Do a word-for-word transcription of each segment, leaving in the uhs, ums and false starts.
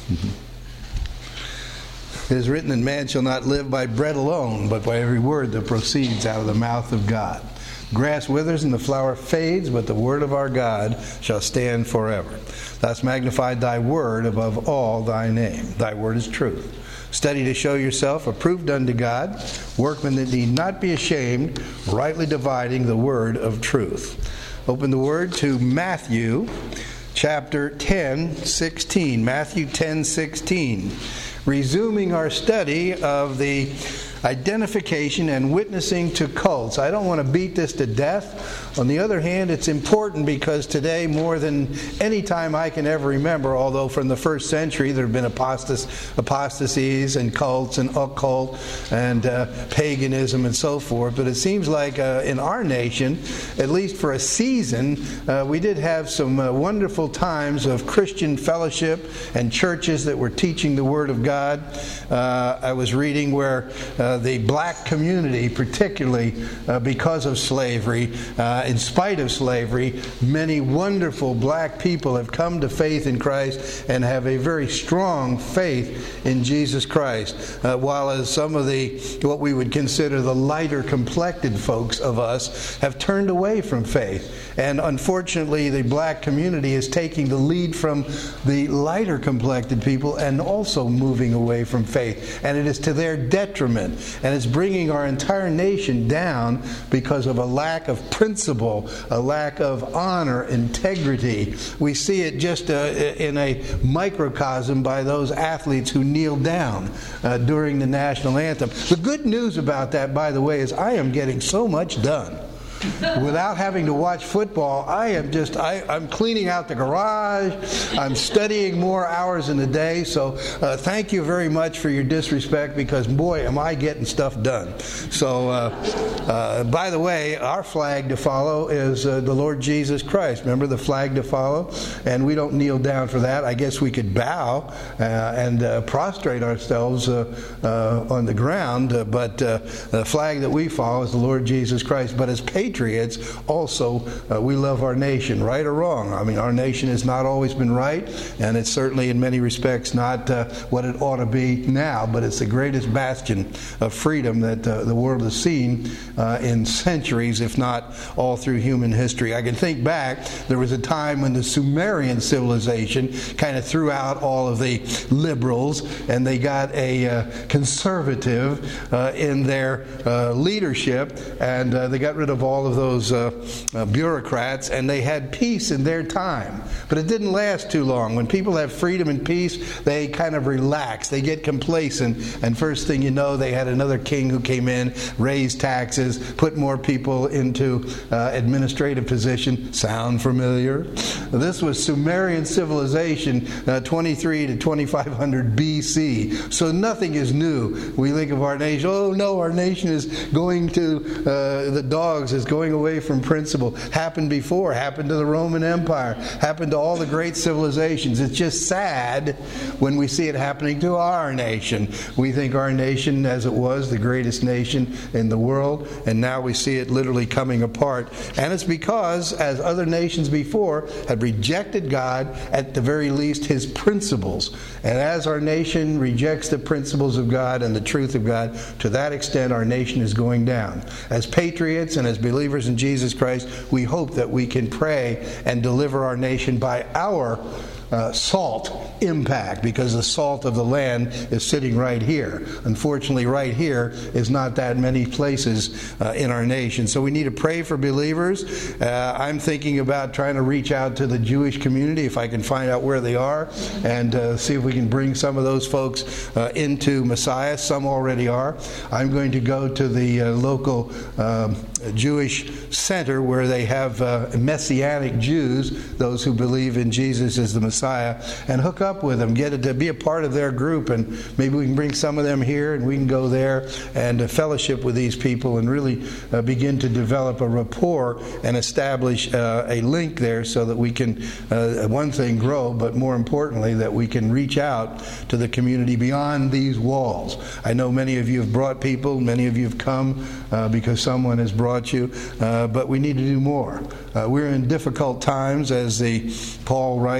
It is written that man shall not live by bread alone, but by every word that proceeds out of the mouth of God. Grass withers and the flower fades, but the word of our God shall stand forever. Thus magnify thy word above all thy name. Thy word is truth. Study to show yourself approved unto God, workmen that need not be ashamed, rightly dividing the word of truth. Open the word to Matthew chapter ten, sixteen. Matthew ten, sixteen. Resuming our study of the identification and witnessing to cults. I don't want to beat this to death. On the other hand, it's important because today, more than any time I can ever remember, although from the first century there have been apostas- apostasies and cults and occult and uh, paganism and so forth, but it seems like uh, in our nation, at least for a season, uh, we did have some uh, wonderful times of Christian fellowship and churches that were teaching the Word of God. Uh, I was reading where uh, the black community, particularly uh, because of slavery, uh, in spite of slavery, many wonderful black people have come to faith in Christ and have a very strong faith in Jesus Christ. Uh, while as some of the, what we would consider the lighter complected folks of us have turned away from faith. And unfortunately, the black community is taking the lead from the lighter complected people and also moving away from faith. And it is to their detriment. And it's bringing our entire nation down because of a lack of principle, a lack of honor, integrity. We see it just uh, in a microcosm by those athletes who kneel down uh, during the national anthem. The good news about that, by the way, is I am getting so much done. Without having to watch football, I am just, I, I'm cleaning out the garage, I'm studying more hours in a day, so uh, thank you very much for your disrespect, because boy, am I getting stuff done. So, uh, uh, by the way, our flag to follow is uh, the Lord Jesus Christ. Remember the flag to follow? And we don't kneel down for that. I guess we could bow uh, and uh, prostrate ourselves uh, uh, on the ground, uh, but uh, the flag that we follow is the Lord Jesus Christ. But as patriots, Patriots, also, uh, we love our nation, right or wrong. I mean, our nation has not always been right, and it's certainly in many respects not uh, what it ought to be now, but it's the greatest bastion of freedom that uh, the world has seen uh, in centuries, if not all through human history. I can think back, there was a time when the Sumerian civilization kind of threw out all of the liberals, and they got a uh, conservative uh, in their uh, leadership, and uh, they got rid of all of those uh, uh, bureaucrats, and they had peace in their time. But it didn't last too long. When people have freedom and peace, they kind of relax. They get complacent, and first thing you know, they had another king who came in, raised taxes, put more people into uh, administrative position. Sound familiar? This was Sumerian civilization, uh, twenty-three to twenty-five hundred B C. So nothing is new. We think of our nation, oh no, our nation is going to, uh, the dogs is going away from principle. Happened before, happened to the Roman Empire, happened to all the great civilizations. It's just sad when we see it happening to our nation. We think our nation, as it was, the greatest nation in the world, and now we see it literally coming apart. And it's because, as other nations before had rejected God, at the very least His principles. And as our nation rejects the principles of God and the truth of God, to that extent our nation is going down. As patriots and as believers in Jesus Christ, we hope that we can pray and deliver our nation by our Uh, salt impact, because the salt of the land is sitting right here. Unfortunately, right here is not that many places uh, in our nation. So we need to pray for believers. Uh, I'm thinking about trying to reach out to the Jewish community, if I can find out where they are, and uh, see if we can bring some of those folks uh, into Messiah. Some already are. I'm going to go to the uh, local um, Jewish center where they have uh, Messianic Jews, those who believe in Jesus as the Messiah, and hook up with them, get it to be a part of their group, and maybe we can bring some of them here and we can go there and uh, fellowship with these people and really uh, begin to develop a rapport and establish uh, a link there, so that we can, uh, one thing, grow, but more importantly, that we can reach out to the community beyond these walls. I know many of you have brought people, many of you have come uh, because someone has brought you, uh, but we need to do more. Uh, we're in difficult times, as the Paul writes in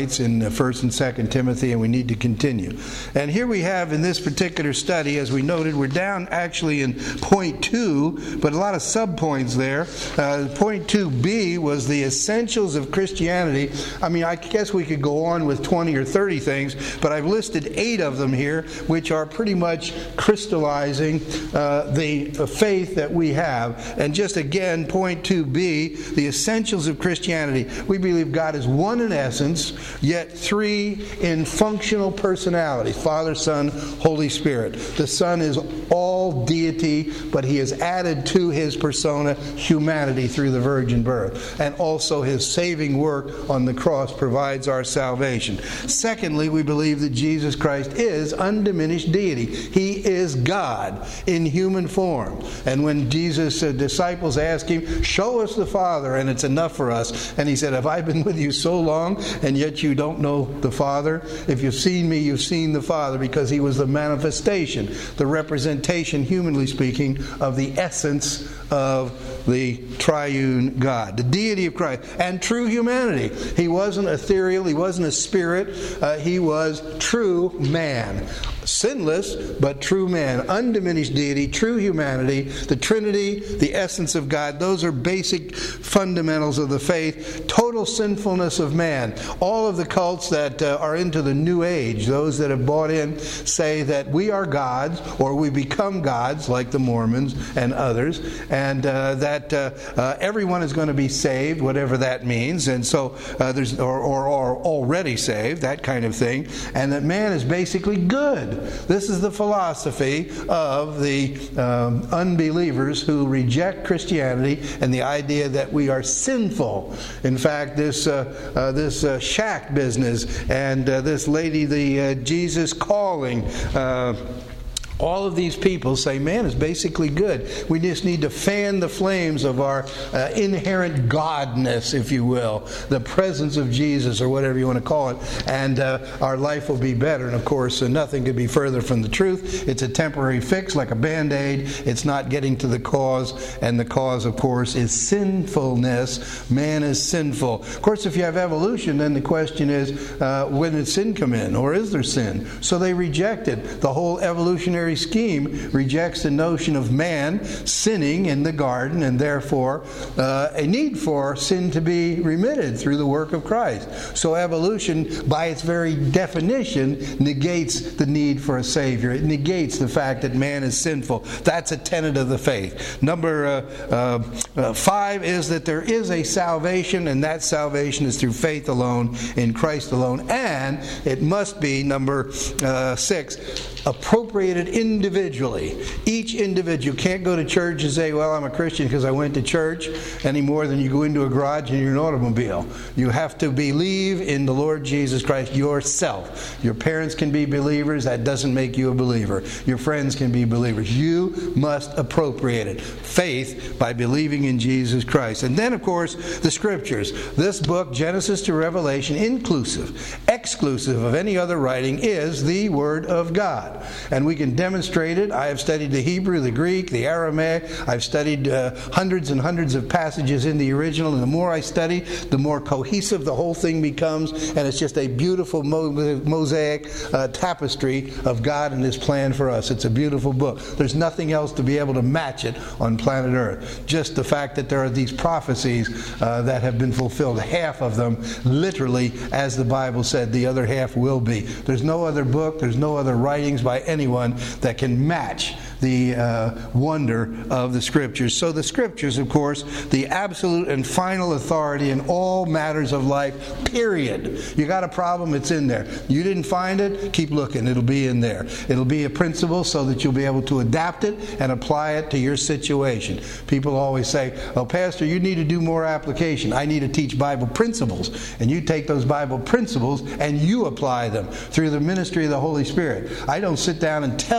in First and Second Timothy, and we need to continue. And here we have in this particular study, as we noted, we're down actually in point two, but a lot of subpoints there. Uh, point two B was the essentials of Christianity. I mean, I guess we could go on with twenty or thirty things, but I've listed eight of them here, which are pretty much crystallizing uh, the faith that we have. And just again, point two B, the essentials of Christianity. We believe God is one in essence, yet three in functional personality: Father, Son, Holy Spirit. The Son is all deity, but He has added to His persona humanity through the virgin birth. And also His saving work on the cross provides our salvation. Secondly, we believe that Jesus Christ is undiminished deity. He is God in human form. And when Jesus' uh, disciples asked Him, "Show us the Father, and it's enough for us," and He said, "Have I been with you so long, and yet you don't know the Father? If you've seen me, you've seen the Father," because He was the manifestation, the representation, humanly speaking, of the essence of the triune God, the deity of Christ, and true humanity. He wasn't ethereal, He wasn't a spirit, uh, He was true man. Sinless, but true man. Undiminished deity, true humanity, the Trinity, the essence of God. Those are basic fundamentals of the faith. Total sinfulness of man. All of the cults that uh, are into the New Age, those that have bought in, say that we are gods, or we become gods, like the Mormons and others, and uh, that uh, uh, everyone is going to be saved, whatever that means, and so uh, there's or, or, or already saved, that kind of thing, and that man is basically good. This is the philosophy of the um, unbelievers who reject Christianity and the idea that we are sinful. In fact, this uh, uh, this uh, shack business and uh, this lady, the uh, Jesus calling, uh, all of these people say man is basically good. We just need to fan the flames of our uh, inherent godness, if you will, the presence of Jesus, or whatever you want to call it, and uh, our life will be better. And of course, uh, nothing could be further from the truth. It's a temporary fix, like a Band-Aid. It's not getting to the cause, and the cause, of course, is sinfulness. Man is sinful. Of course, if you have evolution, then the question is, uh, when did sin come in, or is there sin? So they reject it. The whole evolutionary scheme rejects the notion of man sinning in the garden, and therefore uh, a need for sin to be remitted through the work of Christ. So evolution, by its very definition, negates the need for a Savior. It negates the fact that man is sinful. That's a tenet of the faith. Number uh, uh, uh, five is that there is a salvation, and that salvation is through faith alone, in Christ alone, and it must be, number uh, six, appropriated individually. Each individual can't go to church and say, "Well, I'm a Christian because I went to church," any more than you go into a garage and you're an automobile. You have to believe in the Lord Jesus Christ yourself. Your parents can be believers. That doesn't make you a believer. Your friends can be believers. You must appropriate it. Faith by believing in Jesus Christ. And then, of course, the Scriptures. This book, Genesis to Revelation, inclusive, exclusive of any other writing, is the Word of God. And we can demonstrate it. I have studied the Hebrew, the Greek, the Aramaic. I've studied uh, hundreds and hundreds of passages in the original, and the more I study, the more cohesive the whole thing becomes, and it's just a beautiful mo- mosaic uh, tapestry of God and His plan for us. It's a beautiful book. There's nothing else to be able to match it on planet Earth. Just the fact that there are these prophecies uh, that have been fulfilled, half of them literally, as the Bible said, the other half will be. There's no other book, there's no other writings by anyone that can match the uh, wonder of the Scriptures. So the Scriptures, of course, the absolute and final authority in all matters of life, period. You got a problem, it's in there. You didn't find it, keep looking, it'll be in there. It'll be a principle so that you'll be able to adapt it and apply it to your situation. People always say, "Oh, Pastor, you need to do more application. I need to teach Bible principles." And you take those Bible principles and you apply them through the ministry of the Holy Spirit. I don't sit down and tell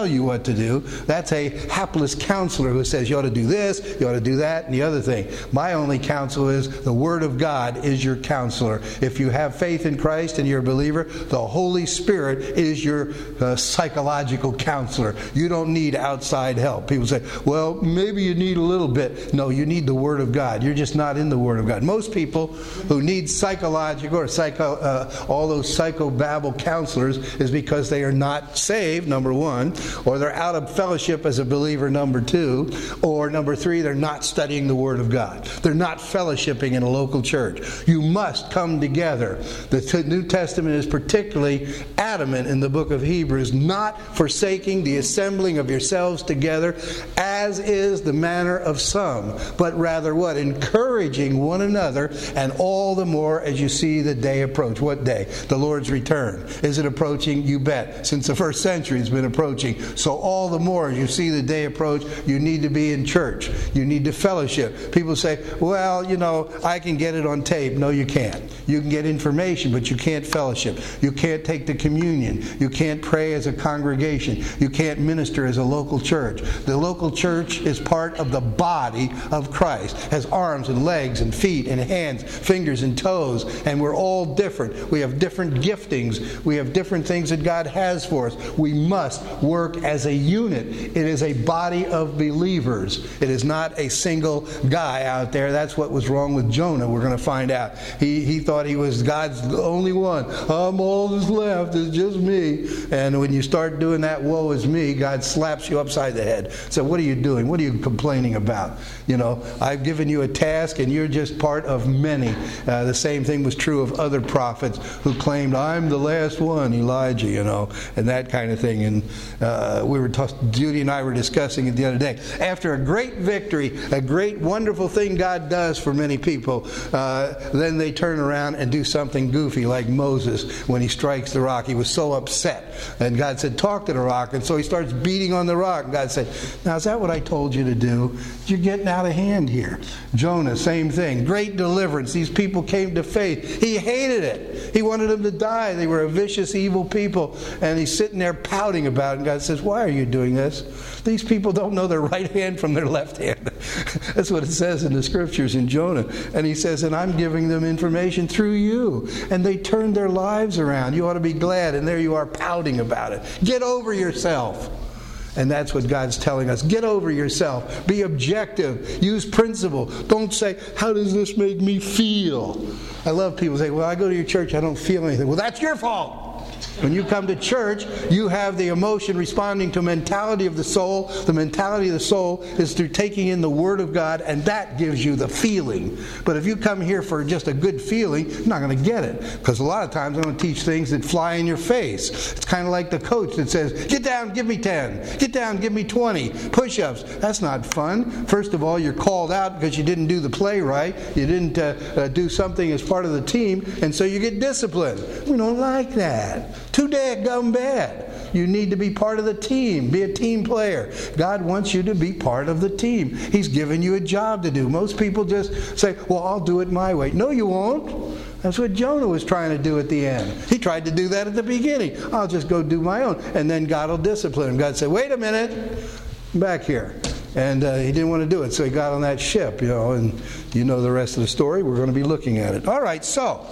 tell you what to do. That's a hapless counselor who says you ought to do this, you ought to do that, and the other thing. My only counsel is the Word of God is your counselor. If you have faith in Christ and you're a believer, the Holy Spirit is your uh, psychological counselor. You don't need outside help. People say, well, maybe you need a little bit. No, you need the Word of God. You're just not in the Word of God. Most people who need psychological or psycho, uh, all those psychobabble counselors is because they are not saved, number one, or they're out of fellowship as a believer, number two, or number three, they're not studying the Word of God. They're not fellowshipping in a local church. You must come together. The New Testament is particularly adamant in the book of Hebrews, not forsaking the assembling of yourselves together, as is the manner of some, but rather what? Encouraging one another, and all the more as you see the day approach. What day? The Lord's return. Is it approaching? You bet. Since the first century it's been approaching. So all the more as you see the day approach, you need to be in church. You need to fellowship. People say, well, you know, I can get it on tape. No, you can't. You can get information, but you can't fellowship. You can't take the communion. You can't pray as a congregation. You can't minister as a local church. The local church is part of the body of Christ. Has arms and legs and feet and hands, fingers and toes, and we're all different. We have different giftings. We have different things that God has for us. We must work as a unit. It is a body of believers. It is not a single guy out there. That's what was wrong with Jonah. We're going to find out. He he thought he was God's only one. I'm all that's left. It's just me. And when you start doing that, woe is me, God slaps you upside the head. So what are you doing? What are you complaining about? You know, I've given you a task and you're just part of many. Uh, the same thing was true of other prophets who claimed, I'm the last one, Elijah, you know, and that kind of thing. And uh, we were, t- Judy and I were discussing it the other day. After a great victory, a great wonderful thing God does for many people, uh, then they turn around and do something goofy like Moses when he strikes the rock. He was so upset. And God said, talk to the rock. And so he starts beating on the rock. And God said, now is that what I told you to do? You're getting out of hand here. Jonah, same thing. Great deliverance. These people came to faith. He hated it. He wanted them to die. They were a vicious, evil people. And he's sitting there pouting about it. And God says, why are you doing this? These people don't know their right hand from their left hand. That's what it says in the scriptures in Jonah. And he says, and I'm giving them information through you. And they turned their lives around. You ought to be glad. And there you are pouting about it. Get over yourself. And that's what God's telling us. Get over yourself. Be objective. Use principle. Don't say, how does this make me feel? I love people say, well, I go to your church, I don't feel anything. Well, that's your fault. When you come to church, you have the emotion responding to mentality of the soul. The mentality of the soul is through taking in the Word of God, and that gives you the feeling. But if you come here for just a good feeling, you're not going to get it. Because a lot of times I'm going to teach things that fly in your face. It's kind of like the coach that says, get down, give me ten. Get down, give me twenty. Push-ups. That's not fun. First of all, you're called out because you didn't do the play right. You didn't uh, uh, do something as part of the team, and so you get disciplined. We don't like that. Too daggum bad. You need to be part of the team. Be a team player. God wants you to be part of the team. He's given you a job to do. Most people just say, well, I'll do it my way. No, you won't. That's what Jonah was trying to do at the end. He tried to do that at the beginning. I'll just go do my own. And then God will discipline him. God said, wait a minute. Back here. And uh, he didn't want to do it. So he got on that ship, you know, and you know the rest of the story. We're going to be looking at it. All right, so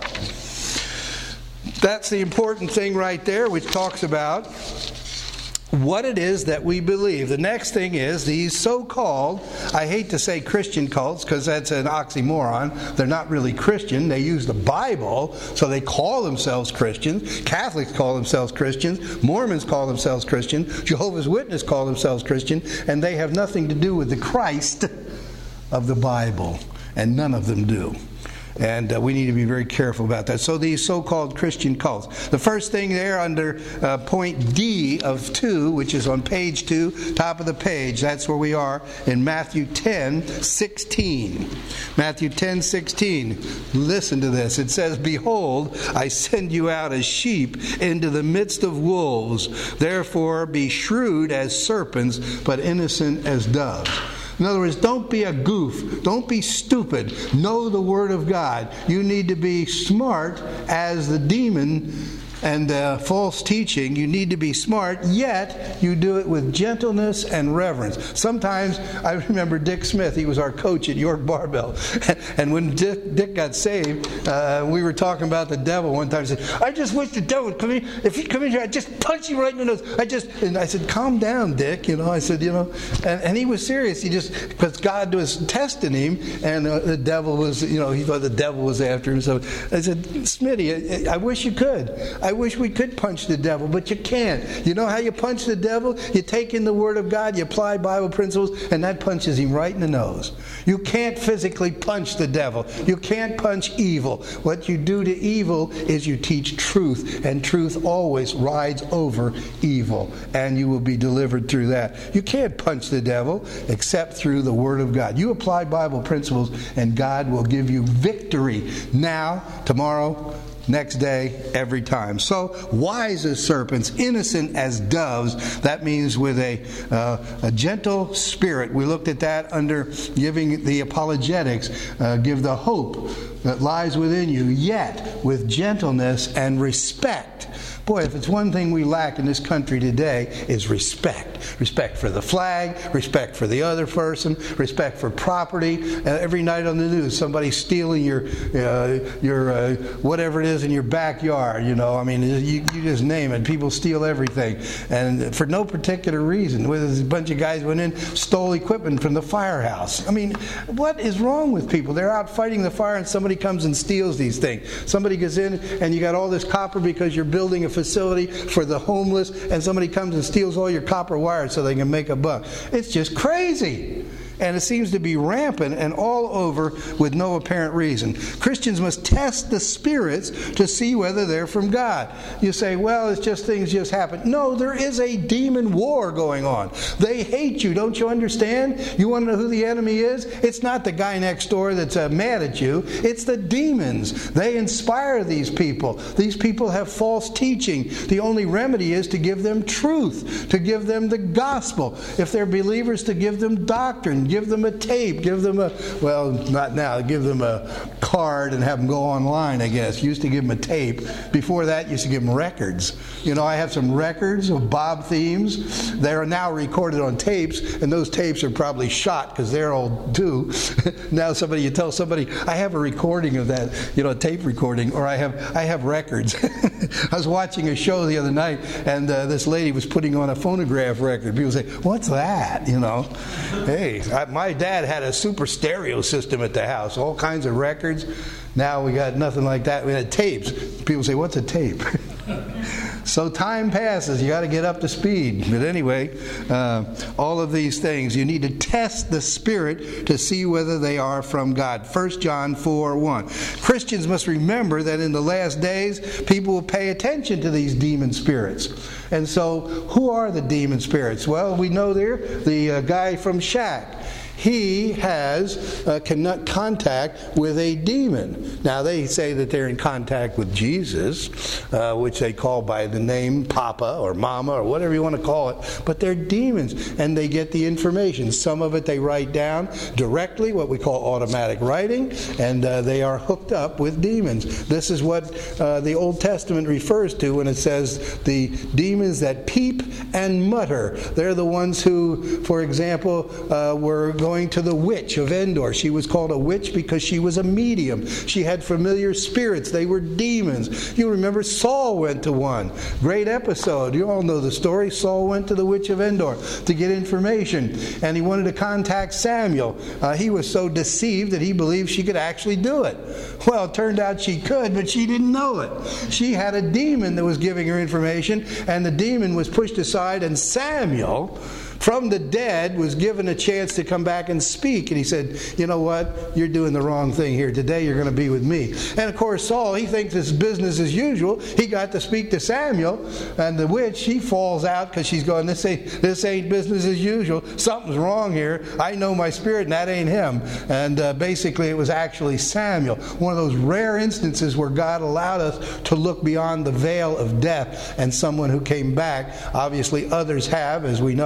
that's the important thing right there, which talks about what it is that we believe. The next thing is these so-called, I hate to say Christian cults because that's an oxymoron. They're not really Christian. They use the Bible, so they call themselves Christians. Catholics call themselves Christians. Mormons call themselves Christians. Jehovah's Witnesses call themselves Christian. And they have nothing to do with the Christ of the Bible. And none of them do. And uh, we need to be very careful about that. So these so-called Christian cults. The first thing there under uh, point D of two, which is on page two, top of the page, that's where we are in Matthew ten sixteen. Matthew ten sixteen. Listen to this. It says, behold, I send you out as sheep into the midst of wolves. Therefore be shrewd as serpents, but innocent as doves. In other words, don't be a goof. Don't be stupid. Know the Word of God. You need to be smart as the demon and uh, false teaching. You need to be smart, yet you do it with gentleness and reverence. Sometimes, I remember Dick Smith, he was our coach at York Barbell, and when Dick, Dick got saved, uh, we were talking about the devil one time. He said, I just wish the devil would come in. If he come in here, I'd just punch him right in the nose. I just, and I said, calm down, Dick. You know, I said, you know, and, and he was serious. He just, because God was testing him, and uh, the devil was, you know, he thought the devil was after him. So I said, Smitty, I, I wish you could. I wish we could punch the devil, but you can't. You know how you punch the devil? You take in the Word of God, you apply Bible principles, and that punches him right in the nose. You can't physically punch the devil. You can't punch evil. What you do to evil is you teach truth, and truth always rides over evil, and you will be delivered through that. You can't punch the devil except through the Word of God. You apply Bible principles, and God will give you victory now, tomorrow, next day, every time. So, wise as serpents, innocent as doves. That means with a, uh, a gentle spirit. We looked at that under giving the apologetics. Uh, give the hope that lies within you, yet with gentleness and respect. Boy, if it's one thing we lack in this country today, is respect. Respect for the flag, respect for the other person, respect for property. Uh, every night on the news, somebody's stealing your, uh, your uh, whatever it is in your backyard. You know, I mean, you, you just name it. People steal everything, and for no particular reason. With a bunch of guys went in, stole equipment from the firehouse. I mean, what is wrong with people? They're out fighting the fire, and somebody comes and steals these things. Somebody gets in, and you got all this copper because you're building a facility for the homeless, and somebody comes and steals all your copper wires so they can make a buck. It's just crazy. And it seems to be rampant and all over with no apparent reason. Christians must test the spirits to see whether they're from God. You say, well, it's just things just happen. No, there is a demon war going on. They hate you. Don't you understand? You want to know who the enemy is? It's not the guy next door that's uh, mad at you. It's the demons. They inspire these people. These people have false teaching. The only remedy is to give them truth, to give them the gospel. If they're believers, to give them doctrine. Give them a tape. Give them a, well, not now, give them a card and have them go online, I guess. Used to give them a tape. Before that, used to give them records. You know, I have some records of Bob themes. They are now recorded on tapes, and those tapes are probably shot because they're old too. Now somebody, you tell somebody, I have a recording of that, you know, a tape recording, or I have I have records. I was watching a show the other night, and uh, this lady was putting on a phonograph record. People say, what's that? You know, hey, I, my dad had a super stereo system at the house, all kinds of records. Now we got nothing like that. We had tapes. People say, what's a tape? So time passes. You got to get up to speed. But anyway, uh, all of these things, you need to test the spirit to see whether they are from God. First John four one. Christians must remember that in the last days, people will pay attention to these demon spirits. And so, who are the demon spirits? Well, we know there, the uh, guy from Shaq. He has uh, connect contact with a demon. Now, they say that they're in contact with Jesus, uh, which they call by the name Papa or Mama or whatever you want to call it. But they're demons, and they get the information. Some of it they write down directly, what we call automatic writing, and uh, they are hooked up with demons. This is what uh, the Old Testament refers to when it says the demons that peep and mutter. They're the ones who, for example, uh, were going Going to the witch of Endor. She was called a witch because she was a medium. She had familiar spirits. They were demons. You remember Saul went to one. Great episode. You all know the story. Saul went to the witch of Endor to get information, and he wanted to contact Samuel. Uh, he was so deceived that he believed she could actually do it. Well, it turned out she could, but she didn't know it. She had a demon that was giving her information, and the demon was pushed aside, and Samuel, from the dead, was given a chance to come back and speak. And he said, you know what? You're doing the wrong thing here. Today you're going to be with me. And of course, Saul, he thinks it's business as usual. He got to speak to Samuel. And the witch, she falls out because she's going, this ain't, this ain't business as usual. Something's wrong here. I know my spirit, and that ain't him. And uh, basically, it was actually Samuel. One of those rare instances where God allowed us to look beyond the veil of death and someone who came back. Obviously, others have, as we know.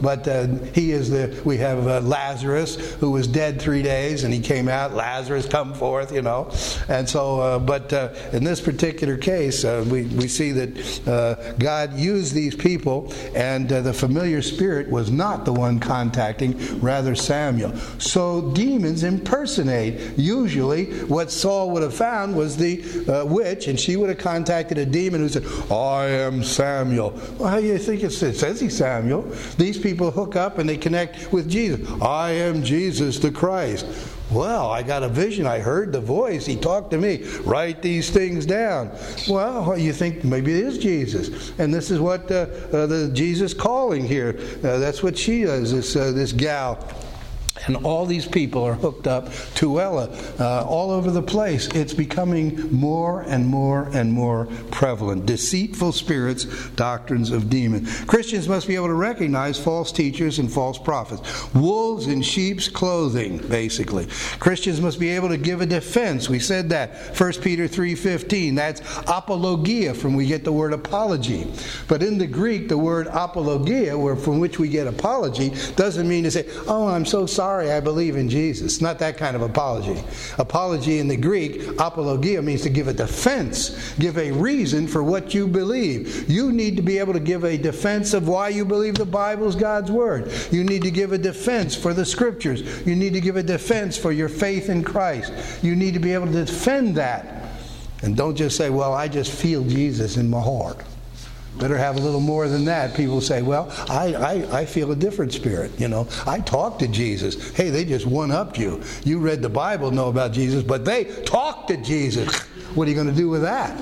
but uh, he is the, we have uh, Lazarus, who was dead three days, and he came out, Lazarus, come forth, you know. And so, uh, but uh, in this particular case, uh, we, we see that uh, God used these people, and uh, the familiar spirit was not the one contacting, rather Samuel. So demons impersonate. Usually what Saul would have found was the uh, witch, and she would have contacted a demon who said, I am Samuel. Well, how do you think it says? It says he's Samuel. These people hook up and they connect with Jesus. I am Jesus the Christ. Well, I got a vision. I heard the voice. He talked to me. Write these things down. Well, you think maybe it is Jesus. And this is what uh, uh, the Jesus calling here. Uh, that's what she does, this, uh, this gal. And all these people are hooked up to Ella uh, all over the place. It's becoming more and more and more prevalent. Deceitful spirits, doctrines of demons. Christians must be able to recognize false teachers and false prophets. Wolves in sheep's clothing, basically. Christians must be able to give a defense. We said that. First Peter three fifteen. That's apologia, from we get the word apology. But in the Greek, the word apologia, where from which we get apology, doesn't mean to say, oh, I'm so sorry. Sorry, I believe in Jesus. Not that kind of apology. Apology in the Greek, apologia, means to give a defense, give a reason for what you believe. You need to be able to give a defense of why you believe the Bible is God's Word. You need to give a defense for the Scriptures. You need to give a defense for your faith in Christ. You need to be able to defend that. And don't just say, well, I just feel Jesus in my heart. Better have a little more than that. People say, well, I, I, I feel a different spirit. You know, I talked to Jesus. Hey, they just one-upped you. You read the Bible, know about Jesus, but they talked to Jesus. What are you going to do with that?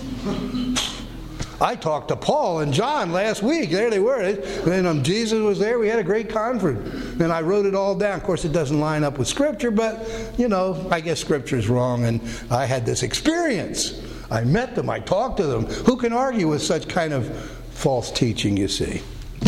I talked to Paul and John last week. There they were. And um, Jesus was there. We had a great conference. And I wrote it all down. Of course, it doesn't line up with Scripture, but, you know, I guess Scripture's wrong. And I had this experience. I met them. I talked to them. Who can argue with such kind of false teaching, you see?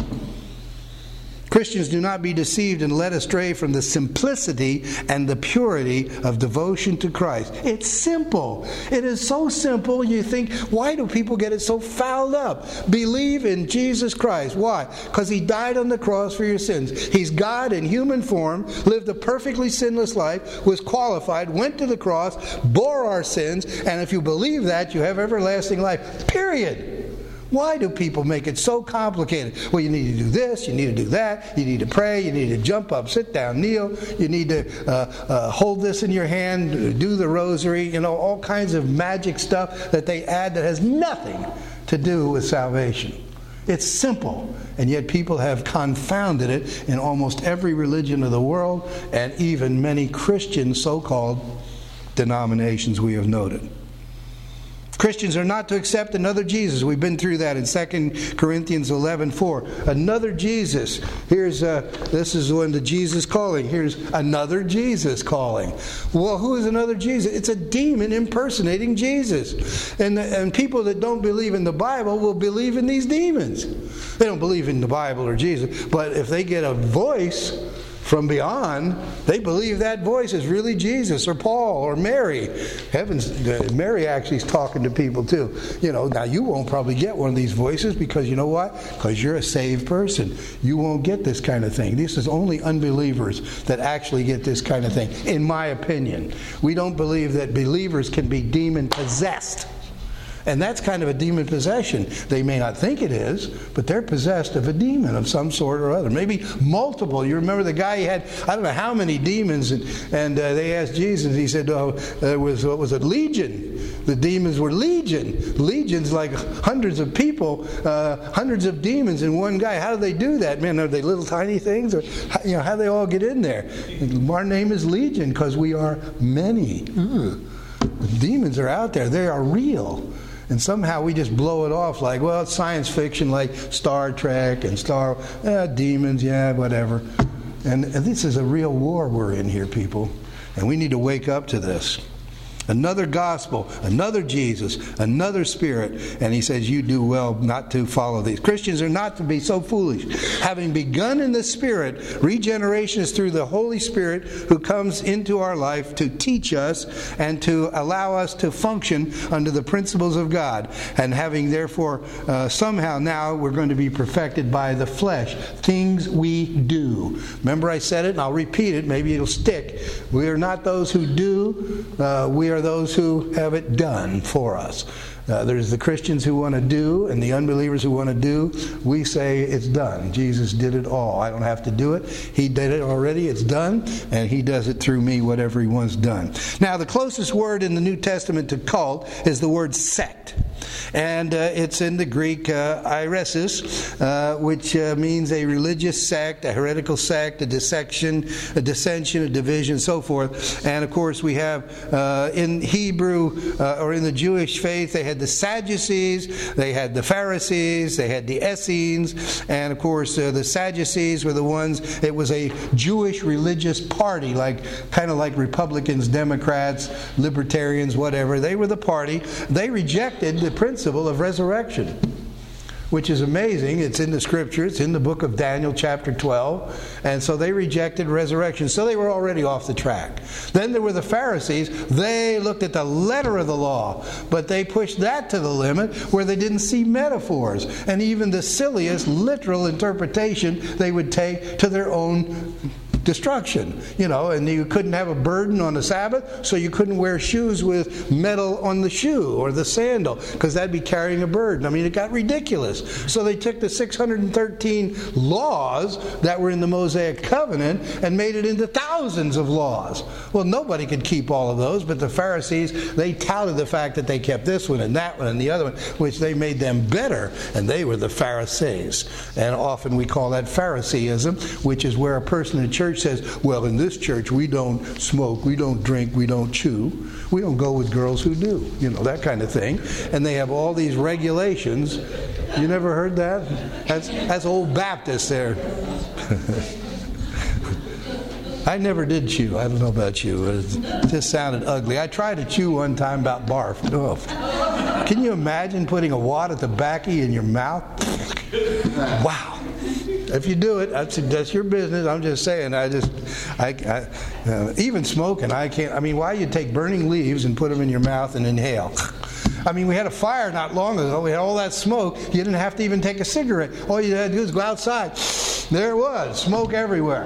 Christians, do not be deceived and led astray from the simplicity and the purity of devotion to Christ. It's simple. It is so simple, you think, why do people get it so fouled up? Believe in Jesus Christ. Why? Because He died on the cross for your sins. He's God in human form, lived a perfectly sinless life, was qualified, went to the cross, bore our sins, and if you believe that, you have everlasting life. Period. Why do people make it so complicated? Well, you need to do this, you need to do that, you need to pray, you need to jump up, sit down, kneel, you need to uh, uh, hold this in your hand, do the rosary, you know, all kinds of magic stuff that they add that has nothing to do with salvation. It's simple, and yet people have confounded it in almost every religion of the world, and even many Christian so-called denominations we have noted. Christians are not to accept another Jesus. We've been through that in Second Corinthians eleven four. Another Jesus. Here's uh, this is when the Jesus calling. Here's another Jesus calling. Well, who is another Jesus? It's a demon impersonating Jesus. And, and people that don't believe in the Bible will believe in these demons. They don't believe in the Bible or Jesus, but if they get a voice from beyond, they believe that voice is really Jesus or Paul or Mary. Heavens, Mary actually is talking to people too. You know, now you won't probably get one of these voices because you know what? Because you're a saved person. You won't get this kind of thing. This is only unbelievers that actually get this kind of thing, in my opinion. We don't believe that believers can be demon-possessed. And that's kind of a demon possession. They may not think it is, but they're possessed of a demon of some sort or other. Maybe multiple. You remember the guy, he had, I don't know how many demons, and, and uh, they asked Jesus, he said, oh, there was, what was it, legion. The demons were legion. Legion's like hundreds of people, uh, hundreds of demons in one guy. How do they do that? Man, are they little tiny things? Or, you know, how do they all get in there? Our name is Legion because we are many. Ugh. Demons are out there. They are real. And somehow we just blow it off like, well, it's science fiction like Star Trek and Star, eh, demons, yeah, whatever. And, and this is a real war we're in here, people. And we need to wake up to this. Another gospel, another Jesus, another Spirit. And he says, you do well not to follow these. Christians are not to be so foolish. Having begun in the Spirit, regeneration is through the Holy Spirit who comes into our life to teach us and to allow us to function under the principles of God. And having therefore, uh, somehow now we're going to be perfected by the flesh. Things we do. Remember I said it, and I'll repeat it, maybe it'll stick. We are not those who do, uh, we are those who have it done for us. Uh, there's the Christians who want to do and the unbelievers who want to do. We say it's done. Jesus did it all. I don't have to do it. He did it already. It's done. And He does it through me, whatever He wants done. Now, the closest word in the New Testament to cult is the word sect. And uh, it's in the Greek uh, airesis, uh, which uh, means a religious sect, a heretical sect, a dissection, a dissension, a division, so forth. And of course, we have uh, in Hebrew uh, or in the Jewish faith, they had the Sadducees, they had the Pharisees, they had the Essenes, and of course, uh, the Sadducees were the ones. It was a Jewish religious party, like kind of like Republicans, Democrats, Libertarians, whatever. They were the party. They rejected the principle of resurrection, which is amazing. It's in the Scripture. It's in the book of Daniel, chapter twelve. And so they rejected resurrection. So they were already off the track. Then there were the Pharisees. They looked at the letter of the law, but they pushed that to the limit where they didn't see metaphors. And even the silliest literal interpretation they would take to their own destruction, you know, and you couldn't have a burden on the Sabbath, so you couldn't wear shoes with metal on the shoe or the sandal, because that'd be carrying a burden. I mean, it got ridiculous. So they took the six hundred thirteen laws that were in the Mosaic Covenant and made it into thousands of laws. Well, nobody could keep all of those, but the Pharisees, they touted the fact that they kept this one and that one and the other one, which they made them better, and they were the Pharisees. And often we call that Phariseeism, which is where a person in church says, well, in this church we don't smoke, we don't drink, we don't chew, we don't go with girls who do, you know, that kind of thing. And they have all these regulations. You never heard that? That's, that's old Baptist there. I never did chew. I don't know about you. It just sounded ugly. I tried to chew one time, about barfed. Oh. Can you imagine putting a wad of tobacco in your mouth? Wow. If you do it, that's, that's your business. I'm just saying. I just, I, I uh, even smoking, I can't. I mean, why you take burning leaves and put them in your mouth and inhale? I mean, we had a fire not long ago. We had all that smoke. You didn't have to even take a cigarette. All you had to do was go outside. There it was, smoke everywhere.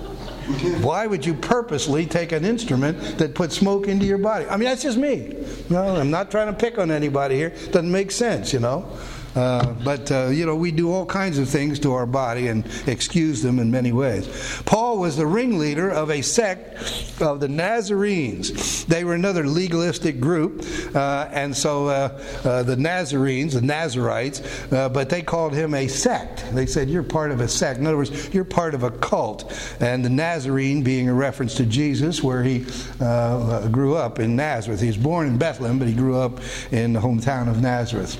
Why would you purposely take an instrument that puts smoke into your body? I mean, that's just me. No, I'm not trying to pick on anybody here. It doesn't make sense, you know. Uh, but, uh, you know, we do all kinds of things to our body and excuse them in many ways. Paul was the ringleader of a sect of the Nazarenes. They were another legalistic group, uh, and so uh, uh, the Nazarenes, the Nazarites, uh, but they called him a sect. They said, you're part of a sect. In other words, you're part of a cult. And the Nazarene being a reference to Jesus, where he uh, grew up in Nazareth. He was born in Bethlehem, but he grew up in the hometown of Nazareth.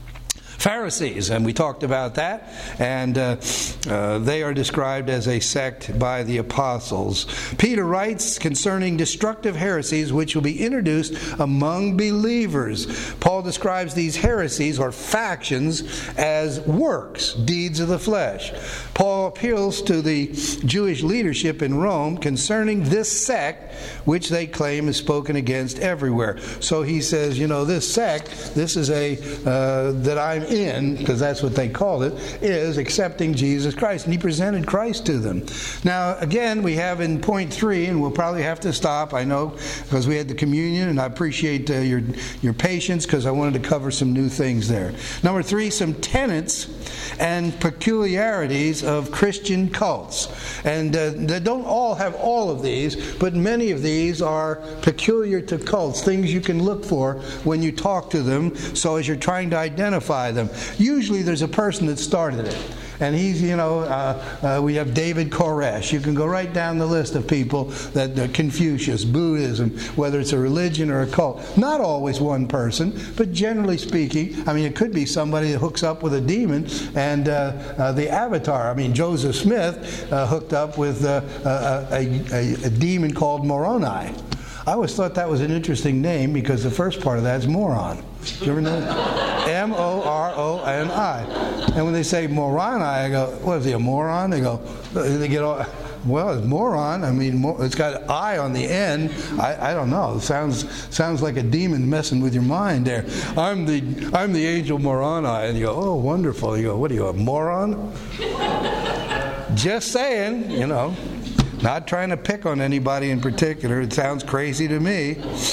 Pharisees, and we talked about that, and uh, uh, they are described as a sect by the apostles. Peter writes concerning destructive heresies which will be introduced among believers. Paul describes these heresies or factions as works, deeds of the flesh. Paul appeals to the Jewish leadership in Rome concerning this sect, which they claim is spoken against everywhere. So he says, you know, this sect, this is a, uh, that I'm in, because that's what they called it, is accepting Jesus Christ. And he presented Christ to them. Now, again, we have in point three, and we'll probably have to stop, I know, because we had the communion, and I appreciate uh, your, your patience, because I wanted to cover some new things there. Number three, some tenets and peculiarities of Christian cults. And uh, they don't all have all of these, but many of these are peculiar to cults, things you can look for when you talk to them, so as you're trying to identify them. Usually there's a person that started it. And he's, you know, uh, uh, we have David Koresh. You can go right down the list of people that uh, Confucius, Buddhism, whether it's a religion or a cult. Not always one person, but generally speaking, I mean, it could be somebody that hooks up with a demon and uh, uh, the avatar. I mean, Joseph Smith uh, hooked up with uh, a, a, a demon called Moroni. I always thought that was an interesting name because the first part of that is moron. Do you ever know that? M O R O N I. And when they say Moroni, I go, what is he, a moron? They go, they get all, well, it's moron. I mean, it's got I on the end. I, I don't know. It sounds sounds like a demon messing with your mind there. I'm the I'm the angel Moroni. And you go, oh, wonderful. You go, what are you, a moron? Just saying, you know. Not trying to pick on anybody in particular. It sounds crazy to me.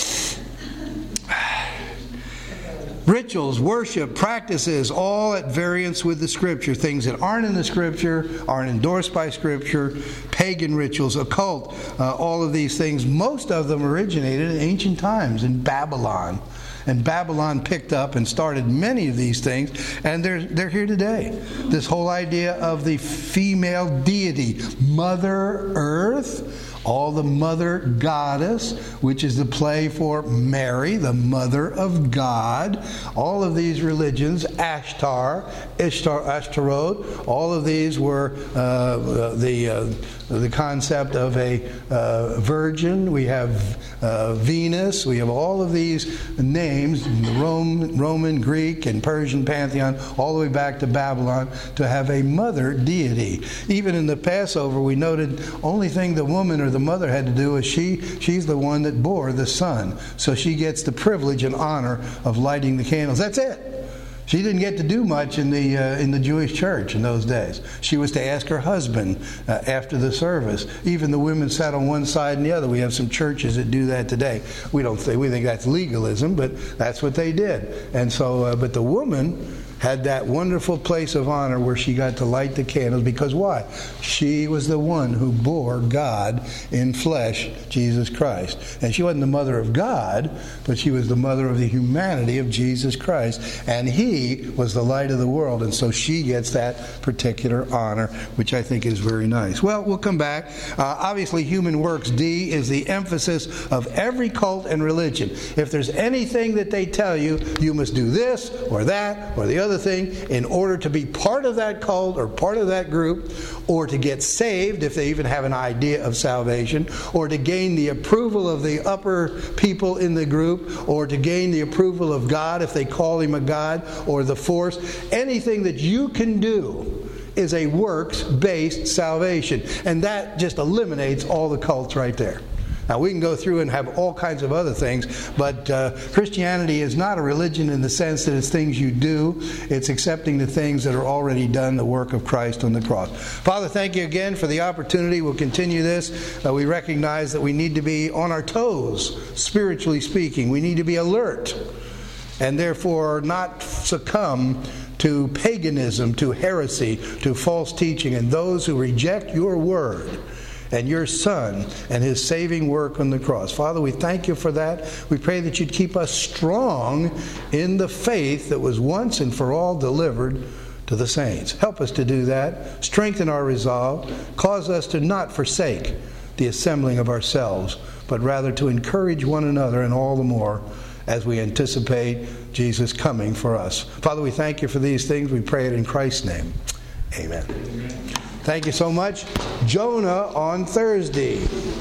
Rituals, worship, practices, all at variance with the Scripture. Things that aren't in the Scripture, aren't endorsed by Scripture, pagan rituals, occult, uh, all of these things. Most of them originated in ancient times in Babylon. And Babylon picked up and started many of these things, and they're they're here today. This whole idea of the female deity, Mother Earth, all the mother goddess, which is the play for Mary, the mother of God. All of these religions, Ashtar, Ishtar, Ashtaroth, all of these were uh, the uh, the concept of a uh, virgin. We have uh, Venus. We have all of these names, the Rome, Roman, Greek, and Persian pantheon, all the way back to Babylon, to have a mother deity. Even in the Passover, we noted only thing the woman or the mother had to do is she she's the one that bore the son. So she gets the privilege and honor of lighting the candles. That's it. She didn't get to do much in the uh, in the Jewish church in those days. She was to ask her husband uh, after the service. Even the women sat on one side and the other. We have some churches that do that today. We don't think we think that's legalism, but that's what they did. And so, uh, but the woman had that wonderful place of honor where she got to light the candles. Because why? She was the one who bore God in flesh, Jesus Christ. And she wasn't the mother of God, but she was the mother of the humanity of Jesus Christ. And he was the light of the world. And so she gets that particular honor, which I think is very nice. Well, we'll come back. Uh, obviously, human works, D, is the emphasis of every cult and religion. If there's anything that they tell you, you must do this or that or the other thing in order to be part of that cult or part of that group, or to get saved if they even have an idea of salvation, or to gain the approval of the upper people in the group, or to gain the approval of God if they call him a God, or the force. Anything that you can do is a works-based salvation, and that just eliminates all the cults right there. Now, we can go through and have all kinds of other things, but uh, Christianity is not a religion in the sense that it's things you do. It's accepting the things that are already done, the work of Christ on the cross. Father, thank you again for the opportunity. We'll continue this. Uh, we recognize that we need to be on our toes, spiritually speaking. We need to be alert, and therefore not succumb to paganism, to heresy, to false teaching, and those who reject your word and your Son and his saving work on the cross. Father, we thank you for that. We pray that you'd keep us strong in the faith that was once and for all delivered to the saints. Help us to do that. Strengthen our resolve. Cause us to not forsake the assembling of ourselves, but rather to encourage one another, and all the more as we anticipate Jesus coming for us. Father, we thank you for these things. We pray it in Christ's name. Amen. Amen. Thank you so much. Jonah on Thursday.